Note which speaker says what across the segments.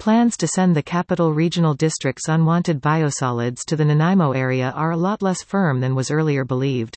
Speaker 1: plans to send the Capital Regional District's unwanted biosolids to the Nanaimo area are a lot less firm than was earlier believed.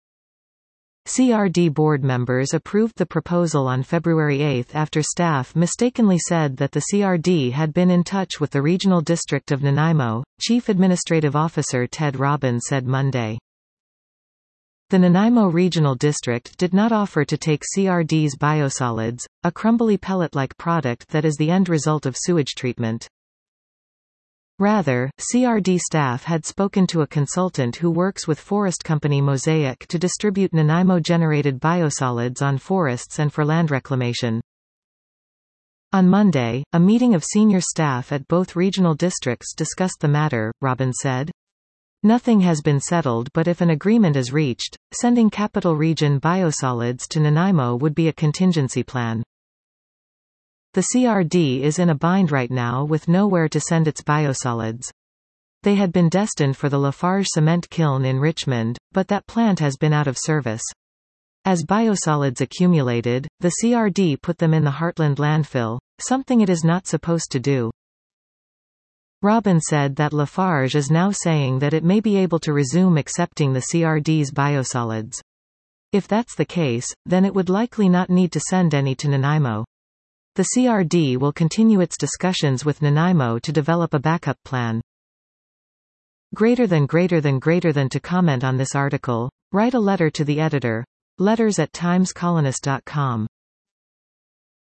Speaker 1: CRD board members approved the proposal on February 8 after staff mistakenly said that the CRD had been in touch with the Regional District of Nanaimo, Chief Administrative Officer Ted Robbins said Monday. The Nanaimo Regional District did not offer to take CRD's biosolids, a crumbly pellet-like product that is the end result of sewage treatment. Rather, CRD staff had spoken to a consultant who works with forest company Mosaic to distribute Nanaimo-generated biosolids on forests and for land reclamation. On Monday, a meeting of senior staff at both regional districts discussed the matter, Robbins said. Nothing has been settled, but if an agreement is reached, sending Capital Region biosolids to Nanaimo would be a contingency plan. The CRD is in a bind right now with nowhere to send its biosolids. They had been destined for the Lafarge cement kiln in Richmond, but that plant has been out of service. As biosolids accumulated, the CRD put them in the Heartland landfill, something it is not supposed to do. Robbins said that Lafarge is now saying that it may be able to resume accepting the CRD's biosolids. If that's the case, then it would likely not need to send any to Nanaimo. The CRD will continue its discussions with Nanaimo to develop a backup plan. Greater than to comment on this article, write a letter to the editor. letters@timescolonist.com